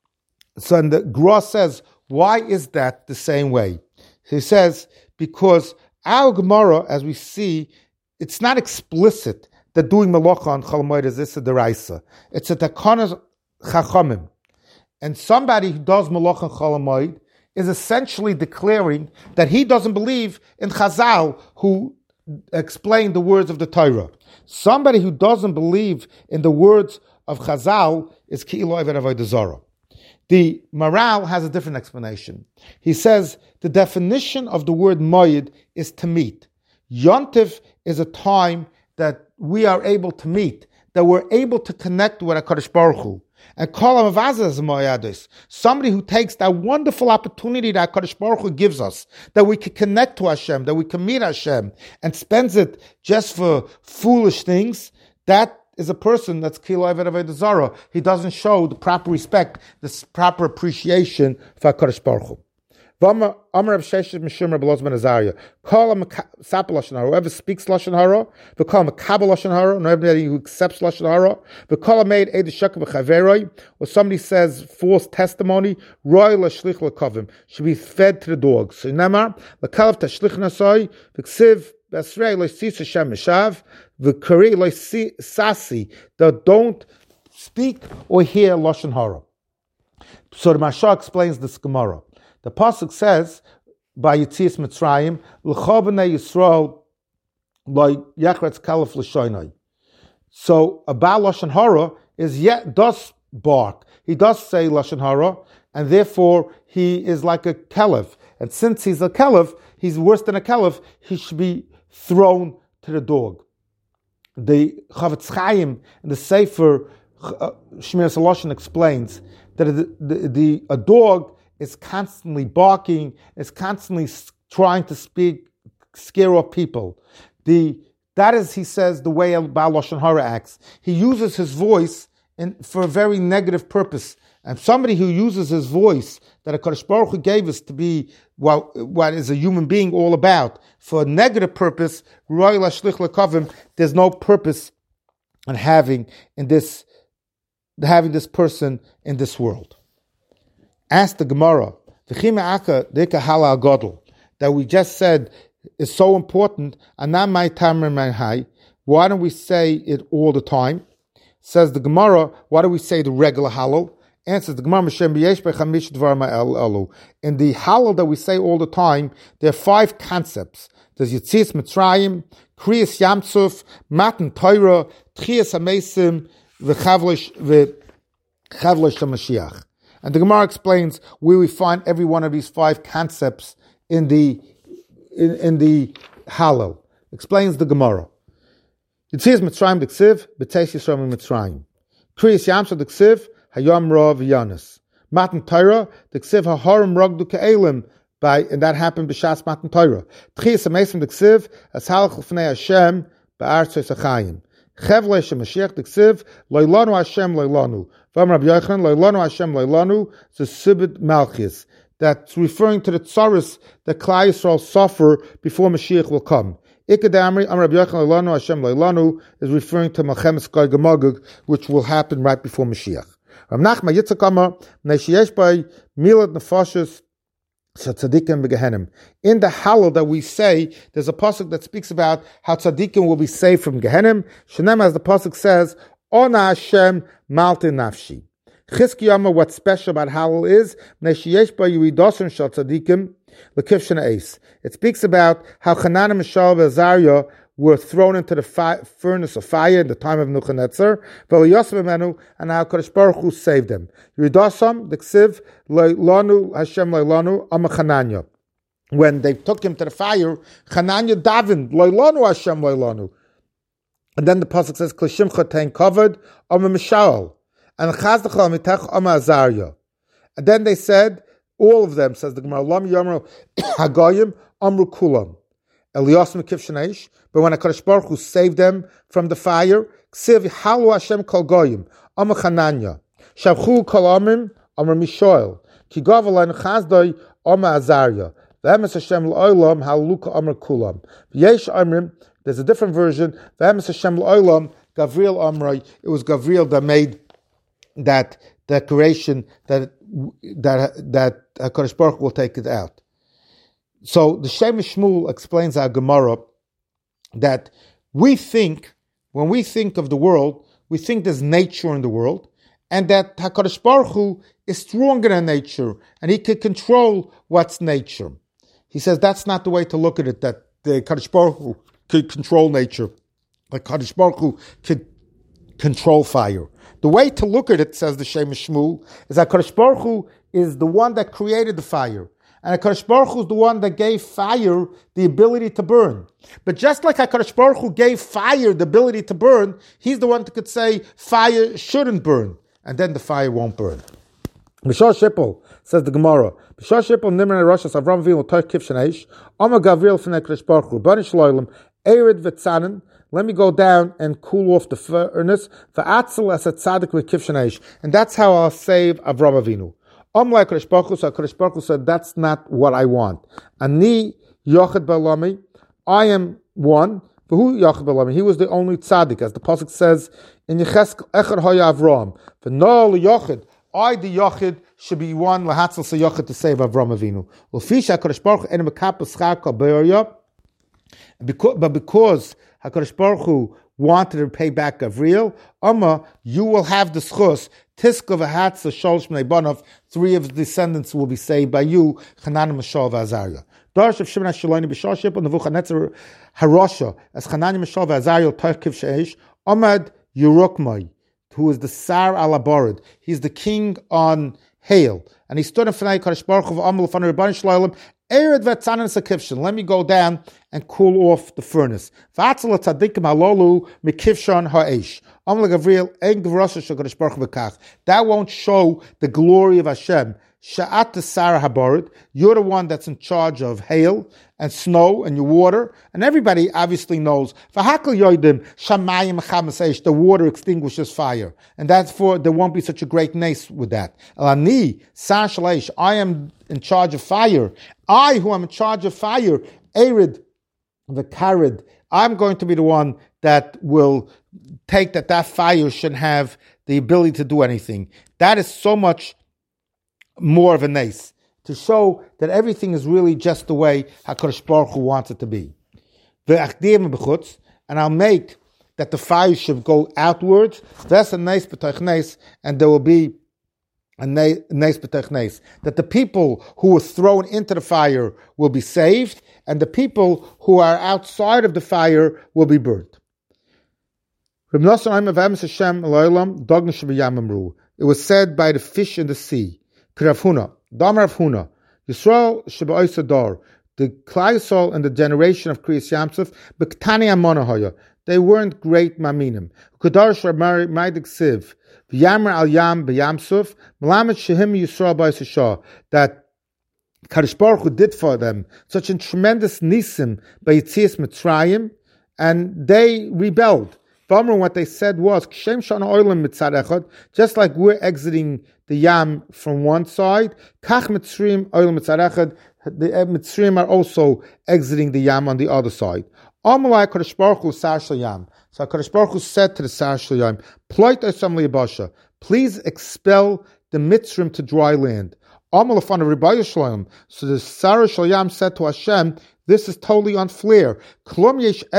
so and the Gra says, why is that the same way? He says, because our Gemara, as we see, it's not explicit that doing malacha on Chol Hamoed is Issa D'Oraisa. It's a Takanas Chachamim. And somebody who does malacha on Chol Hamoed is essentially declaring that he doesn't believe in Chazal, who explain the words of the Torah. Somebody who doesn't believe in the words of Chazal is Ki'ilo Eved Avodah Zarah. The Maral has a different explanation. He says the definition of the word moed is to meet. Yontif is a time that we are able to meet, that we're able to connect with HaKadosh Baruch Hu. And Kol HaMavazeh Moyadis, somebody who takes that wonderful opportunity that HaKadosh Baruch Hu gives us, that we can connect to Hashem, that we can meet Hashem, and spends it just for foolish things, that is a person that's Kilo Eved Avodah Zarah. He doesn't show the proper respect, the proper appreciation for HaKadosh Baruch Hu. Whoever speaks Lashon Hara, we call him a Kabbalah Lashon Hara, and everybody who accepts Lashon Hara, or somebody says false testimony, should be fed to the dogs. So Nemar, L'kalav tashlich nasoi, v'ksiv b'asrei lo'sis Hashem mishav, v'kari lo'sasi, that don't speak or hear Lashon Hara. So the Mashal explains this Gemara. The pasuk says by Yetzias Mitzrayim, "L'chol b'nei Yisrael lo yachretz kalef l'shoinai." So a Baal Lashon Hara does bark. He does say Lashon Hara, and therefore he is like a caliph. And since he's a caliph, he's worse than a caliph. He should be thrown to the dog. The Chavetz Chaim in the Sefer Shmiras HaLashon explains that a dog is constantly barking, is constantly trying to scare off people. That is, he says, the way a Baal Lashon Hara acts. He uses his voice for a very negative purpose. And somebody who uses his voice that HaKadosh Baruch Hu gave us to be what is a human being all about, for a negative purpose, there's no purpose in having this person in this world. Ask the Gemara, that we just said is so important, why don't we say it all the time? Says the Gemara, why do we say the regular Hallel? Answers the Gemara, in the Hallel that we say all the time, there are 5 concepts. There's Yetzias Mitzrayim, Kriyas Yamsuf, Matan Torah, Tchias HaMesim, V'chavlish HaMashiach. And the Gemara explains where we find every one of these 5 concepts in the Hallel. Explains the Gemara. Yetzias Mitzrayim d'ksiv, b'teis Yisrael Mitzrayim. Kriyas Yamsuf d'ksiv, hayom ra v'yanis. Matan Torah d'ksiv, haharim rogdu ke'elim, and that happened b'shas Matan Torah. Tchias HaMesim d'ksiv, as halach l'fnei Hashem, ba'artz Ha'chayim. Chevle Shemashiach d'ksiv, lo'ilanu Hashem lo'ilanu. Rabbi Yochanan, lo'ilanu Hashem lo'ilanu, the Sibit Malchus. That's referring to the tsaris that Klal Yisrael suffer before Mashiach will come. Ikadamri, Rabbi Yochanan, lo'ilanu Hashem lo'ilanu, is referring to Malchemes Gog and Magog, which will happen right before Mashiach. Rav Nachman Yitzchak Amar, Mnei sheyesh bei milad nefashos tzaddikim b'gehenim. In the Hallel that we say, there's a pasuk that speaks about how tzaddikim will be saved from Gehenim. Shenem, as the pasuk says, Ona Hashem malte nafshi. Chizki Yama, what's special about Hallel is, Neshiyesh ba yiridosun shal tzaddikim l'kif shena eis. It speaks about how Hanan and Mishael and Azariah were thrown into the furnace of fire in the time of Nebuchadnezzar, and how Kadosh Baruch Hu saved them. Yiridosam, the ksiv, leilanu Hashem leilanu, ama Chananya. When they took him to the fire, Chananya davened, leilanu Hashem leilanu. And then the pasuk says, Klishimcha tein covered, ama Mishael, and Chazdacha mitech ama Azariah. And then they said, all of them, says the Gemara, Lam Yomru Hagoyim, Amru Kulam. Elias Mekif Shneish, but when HaKadosh Baruch Hu saved them from the fire, Ksiv Halu Hashem Kol Goyim, Amar Chananya, Shavchu Kol Amim, Amar Mishoel, Ki Gav Alein Chazdoi, Amar Azariah, V'emes Hashem L'Olam, Haluka Amar Kulam. V'yesh Amrim, there's a different version, V'emes Hashem L'Olam, Gavriel Amroi, it was Gavriel that made that declaration that HaKadosh Baruch Hu will take it out. So the Shemesh Shmuel explains our Gemara that we think, when we think of the world, we think there's nature in the world, and that HaKadosh Baruch Hu is stronger than nature, and He can control what's nature. He says that's not the way to look at it, that the HaKadosh Baruch Hu could control nature, like HaKadosh Baruch Hu could control fire. The way to look at it, says the Shemesh Shmuel, is that HaKadosh Baruch Hu is the one that created the fire. And HaKadosh Baruch Hu is the one that gave fire the ability to burn. But just like HaKadosh Baruch Hu gave fire the ability to burn, He's the one that could say fire shouldn't burn. and then the fire won't burn. B'shar Shippo, says the Gemara, B'shar Shippo Nimran Roshas Avram Avinu Toich Kivshaneish, Oma Gavril Fnei Kadosh Baruch Hu, Bani Shloilem, Erid V'tzanen, let me go down and cool off the furnace, V'atzel as a tzaddik v'kivshaneish, and that's how I'll save Avram Avinu. Like Kadosh Baruch Hu, so Kadosh Baruch Hu said, that's not what I want. Ani Yochid B'Lami, I am one, V'hu Yochid B'Lami, he was the only tzaddik, as the pasuk says in Yecheskel, Echad Hoya Avram, V'no L'Yochid, I, the Yochid, should be one, L'hatzel Se Yochid, to save Avram Avinu. L'fisha Kadosh Baruch Hu, En Mekapel Schar Kol Be'orya, but because HaKadosh Baruch Hu wanted to pay back Gavriel, you will have the schus, Tiska v'hatza sholosh bnei banav, 3 of his descendants will be saved by you, Chananya, Mishael, v'Azariah. Darsh of Shimon HaShaloni b'shar Shippo Nebuchadnezzar Harosha, as Chananya, Mishael, v'Azariah, Tarkiv She'esh, Amad Yerukmai, who is the Sar al-Abarid. He's the king on Hail. And he stood in front of HaKadosh Baruch Hu v'Amal L'fanei Rebbeinu Shloilem, Ered v'tzanen sakivshan. Let me go down and cool off the furnace. V'atzel tzadikim halolu mikivshan ha'esh. Amle Gavriel ein gvrosha shakadosh baruch v'kach. That won't show the glory of Hashem. Sha'at the Sarah habarid. You're the one that's in charge of hail and snow and your water, and everybody obviously knows. V'hakol yoidim shamayim chamas. The water extinguishes fire, and therefore there won't be such a great nace with that. Elani sar shleish. I am in charge of fire. I, who am in charge of fire, Erid, the Karid, I'm going to be the one that will take that fire shouldn't have the ability to do anything. That is so much more of a nace, to show that everything is really just the way HaKadosh Baruch Hu wants it to be. And I'll make that the fire should go outwards. That's a nace b'toich nace, and there will be a nace b'toich nace. That the people who were thrown into the fire will be saved, and the people who are outside of the fire will be burnt. It was said by the fish in the sea, Rav Huna, Yisrael Sheba'osadar, the Klal Yisrael and the generation of Kriyas Yamsuf, B'ktani Amonahaya, they weren't great maminim. Kudash Ramaidik Siv, V'yamar al Yam B'yamsuf, Melamed Shehim Yisrael B'Yisashah, that Kadosh Baruch Hu did for them such a tremendous nisim by Yitzias Mitzrayim, and they rebelled. What they said was, just like we're exiting the Yam from one side, the Mitzrayim are also exiting the Yam on the other side. So HaKadosh Baruch Hu said to the Sar Shel Yam, please expel the Mitzrayim to dry land. So the Sar Shel Yam said to Hashem, this is totally unfair. Here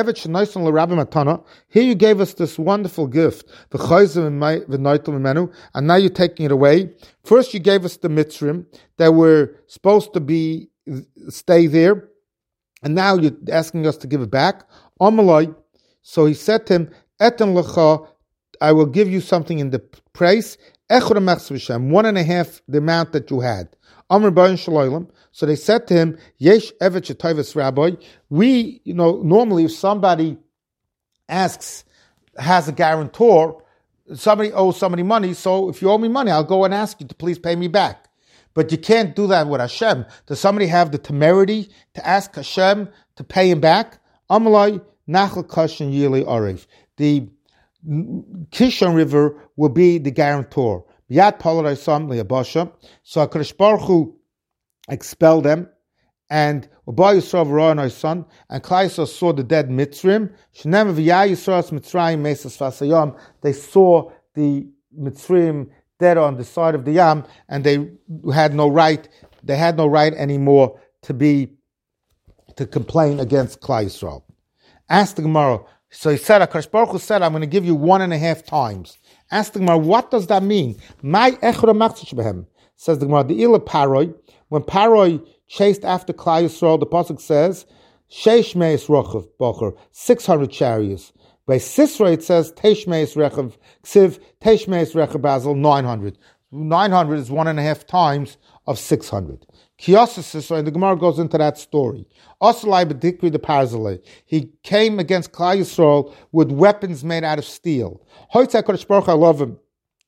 you gave us this wonderful gift, and now you're taking it away. First you gave us the Mitzrayim that were supposed to stay there, and now you're asking us to give it back. So he said to him, I will give you something in the price, 1.5 the amount that you had. So they said to him, Yesh Evet Shetayvus Rabbi, normally if somebody has a guarantor, somebody owes somebody money, so if you owe me money, I'll go and ask you to please pay me back. But you can't do that with Hashem. Does somebody have the temerity to ask Hashem to pay him back? Amalai Nachal Kashan Yili Arif. The Kishon River will be the guarantor. Yat Paladai Samli Abasha. So HaKadosh Baruch Hu expelled them, and Ubay Yisrael V'Ro'anai son, and Klal Yisrael saw the dead Mitzrayim. Shenem V'Yah Yisrael Mitzrayim Mesas Fasayam. They saw the Mitzrayim dead on the side of the Yam, and they had no right. They had no right anymore to complain against Klal Yisrael. Ask the Gemara. So he said, HaKadosh Baruch Hu said, I'm going to give you 1.5 times. Ask the Gemara, what does that mean? My echra machzish behem. Says the Gemara, the Ila Paroi, when Paroi chased after Klal Yisrael, the pasuk says, Sheish meis rochav bocher, 600 chariots. By Sisra it says, Teish meis rechav ksiv, Teish meis rechav basil, 900. 900 is 1.5 times of 600. Kiyasa Sisra, and the Gemara goes into that story. Asalai b'dikri the Parzalei. He came against Klal Yisrael with weapons made out of steel. Hoytzei HaKadosh Baruch Hu, I love him.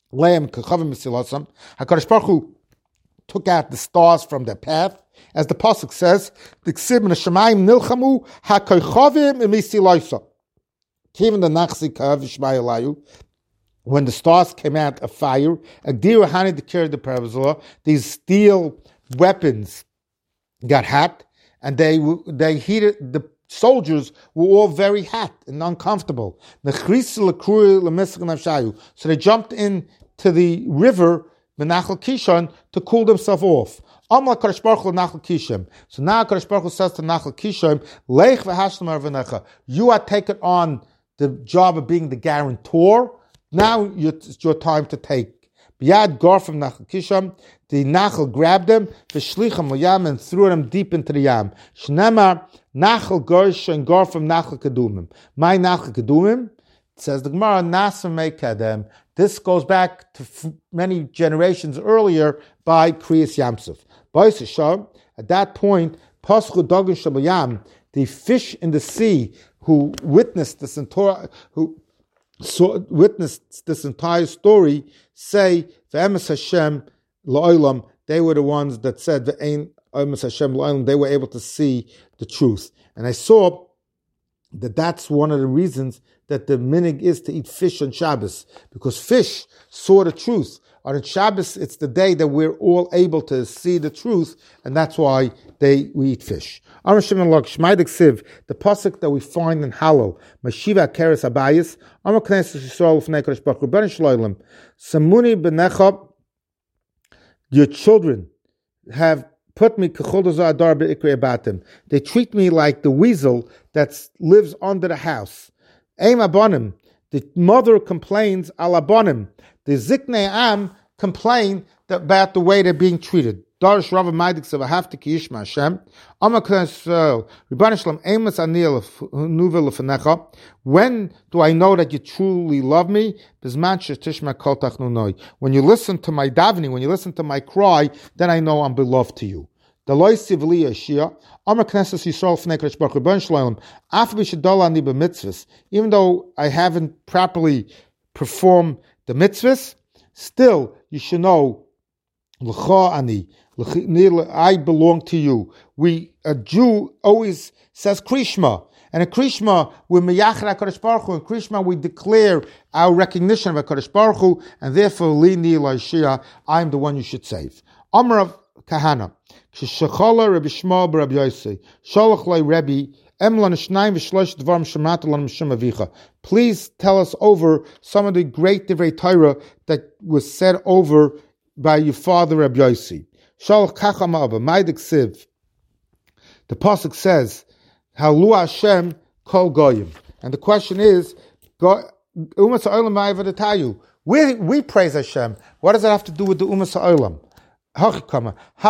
Leim kechavim mesilasam. HaKadosh Baruch Hu took out the stars from their path. As the pasuk says, the ksib in the Shemayim nilchamu hakochavim mesilosa. Even the Nachsi Kav Yishmaelayu, when the stars came out of fire, Agdira Hani declared the Parabazor, these steel weapons got hot, and they heated, the soldiers were all very hot and uncomfortable. So they jumped into the river, Menachal Kishon, to cool themselves off. So now Kadosh Baruch Hu says to Nachal Kishon, Leich v'hashlam arvanecha, you are taken on the job of being the guarantor. Now it's your time to take. Biyad gar from Nachal Kishon, the Nachal grabbed them, v'shlicham l'yam, and threw them deep into the yam. Shnemar Nachal Gersh and gar from Nachal Kedumim. My Nachal Kedumim, says the Gemara, Nasa Meikadem. This goes back to many generations earlier by Kriyas Yamsuf. At that point, Paschu Dogan Shabayam, the fish in the sea who witnessed this entire story, say Ve'emes Hashem La'olam. They were the ones that said Ve'ein Emes Hashem La'olam. They were able to see the truth, and I saw that that's one of the reasons that the minig is to eat fish on Shabbos, because fish saw the truth. On Shabbos, it's the day that we're all able to see the truth, and that's why we eat fish. The pasuk that we find in Hallel, Mashiva Keres Abayis, Samuni Benecha, your children have put me, they treat me like the weasel that lives under the house. Aim abonim, the mother complains al abonim. The Ziknei Am complain about the way they're being treated. Darish Rava Maidik Sav Hafti Ki Yishma Hashem. Amaknas Rebbeinu Shalom Amos Anil Nuvel Lefenecha. When do I know that you truly love me? Bizman Shetishma Kol Tachnunoi. When you listen to my davening, when you listen to my cry, then I know I'm beloved to you. The loisi v'li yeshia, Amar Knesset Yisrael Fnei Kadosh Baruch Hu Rebbeinu Shalom, Af b'shadol ani b'mitzvahs, even though I haven't properly performed the mitzvahs, still you should know, L'cha ani, I belong to you. A Jew always says Krishma, and in Krishma we meyachar HaKadosh Baruch Hu. In Krishma we declare our recognition of HaKadosh Baruch Hu, and therefore li ni l'yeshia, I am the one you should save. Amar of Kahana. Shechala Rabbi Shmuel b'Rabbi Yosei Sholach Lei Rebbe Emlan Shnayim v'Shlosh Dvarim Shemata Lan Mishum Avicha. Please tell us over some of the great Divrei Torah that was said over by your father Rabbi Yosei. Sholach Kacham Abba Maidik Siv. The pasuk says, "Halu Hashem Kol Goyim," and the question is, Umas Ha'olam Ma'avadatayu. We praise Hashem. What does that have to do with the Umas Ha'olam? They should say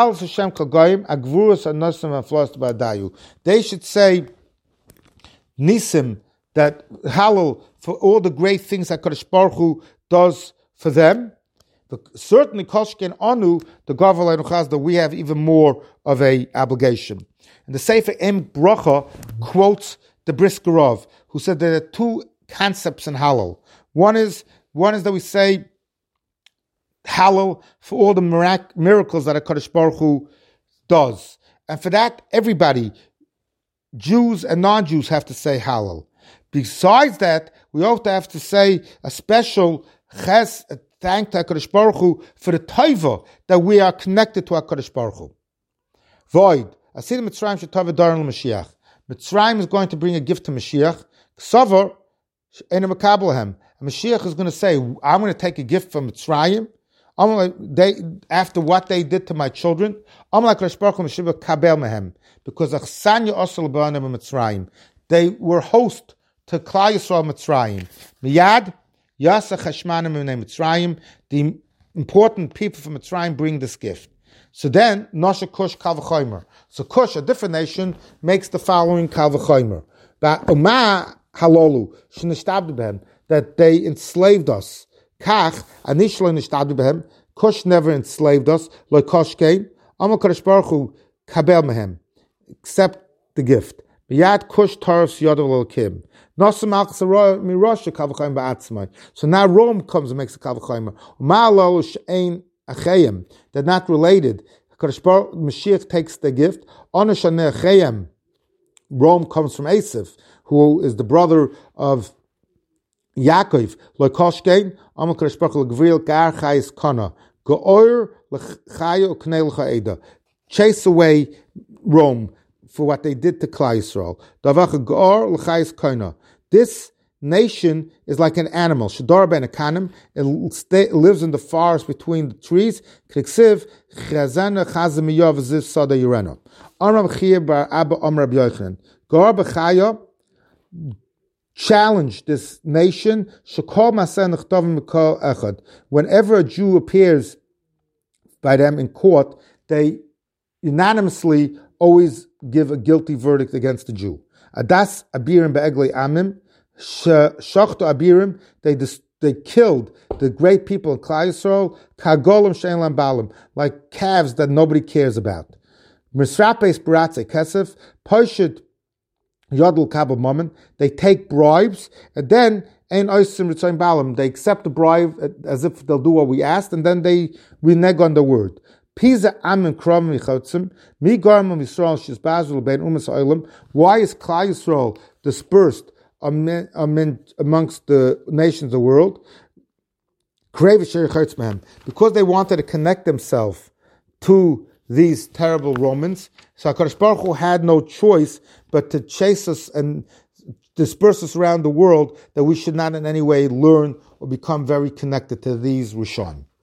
Nisim, that Hallel for all the great things that Kadosh Baruch Hu does for them. But certainly Koshken Anu, the Gaval Enuchaz, that we have even more of a obligation. And the Sefer Em Bracha quotes the Briskerov, who said there are two concepts in Hallel. One is that we say Hallel for all the miracles that HaKadosh Baruch Hu does. And for that, everybody, Jews and non-Jews, have to say Hallel. Besides that, we also have to say a special ches, thank to HaKadosh Baruch Hu for the taiva that we are connected to HaKadosh Baruch Hu. Void. Asid Mitzrayim shetava daran l'Mashiach. Mitzrayim is going to bring a gift to Mashiach. Ksavar ena makabelahem. Mashiach is going to say, I'm going to take a gift from Mitzrayim. After what they did to my children, because they were host to Klal Yisrael Mitzrayim. Miyad Yasa Chashmanim Mitzrayim. The important people from Mitzrayim bring this gift. So then Nosha Kush Kal V'chomer. So Kush, a different nation, makes the following Kal V'chomer. But Uma Halolu Shnishtabdu Behem, that they enslaved us. Kach, Anishlo Nishtadu Behem, Kush never enslaved us, like Kosh came, Amal Kadosh Baruch Hu Kabel Mehem, accept the gift. B'yad kush tarus yadav l'kim. Nosam al-chasarah mirosha kavachayim ba'atzmai. So now Rome comes and makes a kavachayim. Ma'alol she'ein achayim. They're not related. Mashiach takes the gift. Onashaneh achayim. Rome comes from Esav, who is the brother of Yaakov. Loikoshkein, Amal Kadosh Baruch Hu l'gvril gar chayis kana. Go'or l'chayo k'nei l'cha'eda. Chase away Rome for what they did to Klal Yisrael. Davach go'or l'chayis kana. This nation is like an animal. Shadar ben Akanim. It lives in the forest between the trees. Kriksiv chazana chazim yav ziv sada yirena. Amram Chia bar Abba Amr Rabbi Yochanan. Gar b'chaya challenge this nation. Shekol maseh nechtavim mikol echad. Whenever a Jew appears by them in court, they unanimously always give a guilty verdict against the Jew. Adas abirim be'eglei amim. Shachto abirim. They killed the great people in Klal Yisrael. Kagolim she'en lam balim. Like calves that nobody cares about. Misrapes baratze kesef. Poshit yodel kabel moment. They take bribes and then ein oisim ritzayin balim. They accept the bribe as if they'll do what we asked, and then they renege on the word. Pisa amin kram michotzim mi garmim Yisrael shizbazul ben umas oilim. Why is Klal Yisrael dispersed amongst the nations of the world? Because they wanted to connect themselves to these terrible Romans. So HaKadosh Baruch Hu had no choice but to chase us and disperse us around the world, that we should not in any way learn or become very connected to these Rishon.